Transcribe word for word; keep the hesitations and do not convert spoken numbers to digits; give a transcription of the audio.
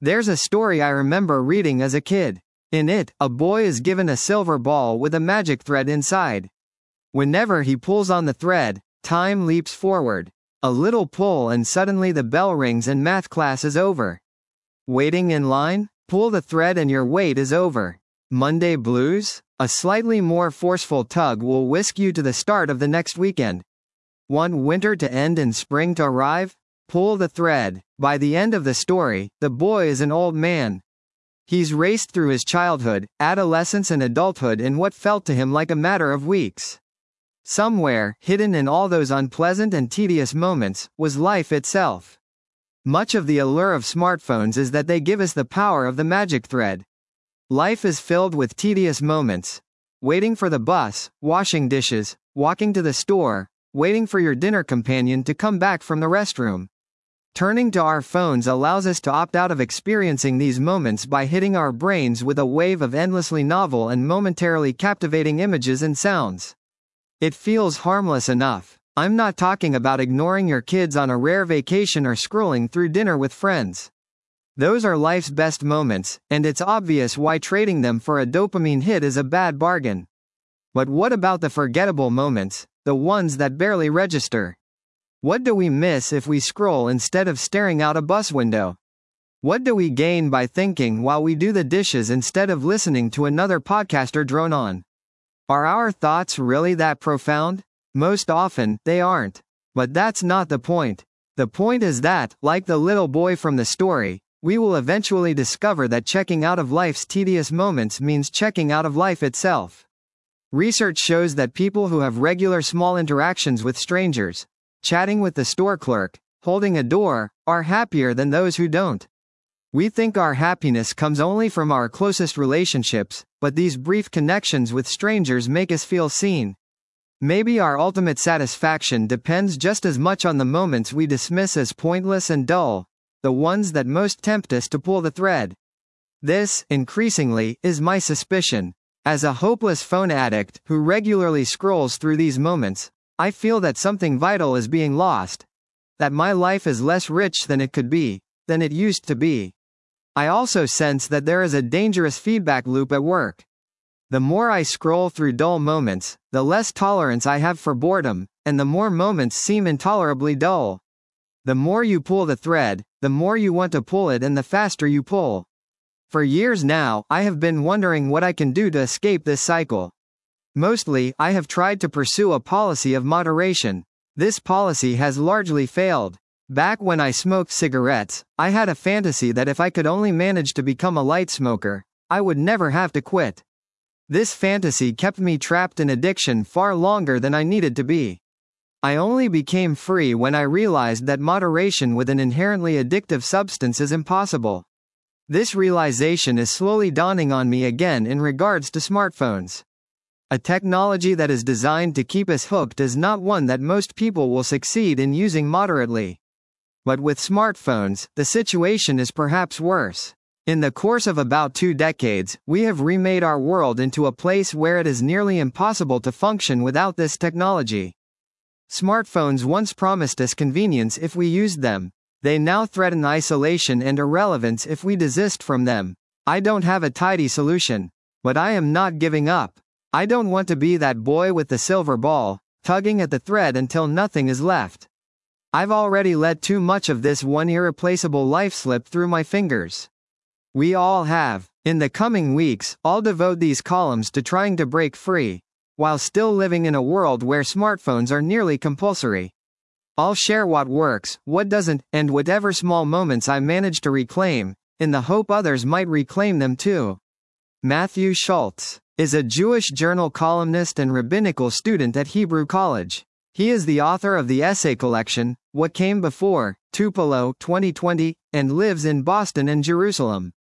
There's a story I remember reading as a kid. In it, a boy is given a silver ball with a magic thread inside. Whenever he pulls on the thread, time leaps forward. A little pull and suddenly the bell rings and math class is over. Waiting in line? Pull the thread and your wait is over. Monday blues? A slightly more forceful tug will whisk you to the start of the next weekend. Want winter to end and spring to arrive? Pull the thread. By the end of the story, the boy is an old man. He's raced through his childhood, adolescence and adulthood in what felt to him like a matter of weeks. Somewhere, hidden in all those unpleasant and tedious moments, was life itself. Much of the allure of smartphones is that they give us the power of the magic thread. Life is filled with tedious moments. Waiting for the bus, washing dishes, walking to the store, waiting for your dinner companion to come back from the restroom. Turning to our phones allows us to opt out of experiencing these moments by hitting our brains with a wave of endlessly novel and momentarily captivating images and sounds. It feels harmless enough. I'm not talking about ignoring your kids on a rare vacation or scrolling through dinner with friends. Those are life's best moments, and it's obvious why trading them for a dopamine hit is a bad bargain. But what about the forgettable moments, the ones that barely register? What do we miss if we scroll instead of staring out a bus window? What do we gain by thinking while we do the dishes instead of listening to another podcaster drone on? Are our thoughts really that profound? Most often, they aren't. But that's not the point. The point is that, like the little boy from the story, we will eventually discover that checking out of life's tedious moments means checking out of life itself. Research shows that people who have regular small interactions with strangers, chatting with the store clerk, holding a door, are happier than those who don't. We think our happiness comes only from our closest relationships, but these brief connections with strangers make us feel seen. Maybe our ultimate satisfaction depends just as much on the moments we dismiss as pointless and dull, the ones that most tempt us to pull the thread. This, increasingly, is my suspicion. As a hopeless phone addict who regularly scrolls through these moments, I feel that something vital is being lost. That my life is less rich than it could be, than it used to be. I also sense that there is a dangerous feedback loop at work. The more I scroll through dull moments, the less tolerance I have for boredom, and the more moments seem intolerably dull. The more you pull the thread, the more you want to pull it and the faster you pull. For years now, I have been wondering what I can do to escape this cycle. Mostly, I have tried to pursue a policy of moderation. This policy has largely failed. Back when I smoked cigarettes, I had a fantasy that if I could only manage to become a light smoker, I would never have to quit. This fantasy kept me trapped in addiction far longer than I needed to be. I only became free when I realized that moderation with an inherently addictive substance is impossible. This realization is slowly dawning on me again in regards to smartphones. A technology that is designed to keep us hooked is not one that most people will succeed in using moderately. But with smartphones, the situation is perhaps worse. In the course of about two decades, we have remade our world into a place where it is nearly impossible to function without this technology. Smartphones once promised us convenience if we used them. They now threaten isolation and irrelevance if we desist from them. I don't have a tidy solution. But I am not giving up. I don't want to be that boy with the silver ball, tugging at the thread until nothing is left. I've already let too much of this one irreplaceable life slip through my fingers. We all have. In the coming weeks, I'll devote these columns to trying to break free, while still living in a world where smartphones are nearly compulsory. I'll share what works, what doesn't, and whatever small moments I manage to reclaim, in the hope others might reclaim them too. Matthew Schultz is a Jewish journal columnist and rabbinical student at Hebrew College. He is the author of the essay collection, What Came Before, Tupelo, twenty twenty, and lives in Boston and Jerusalem.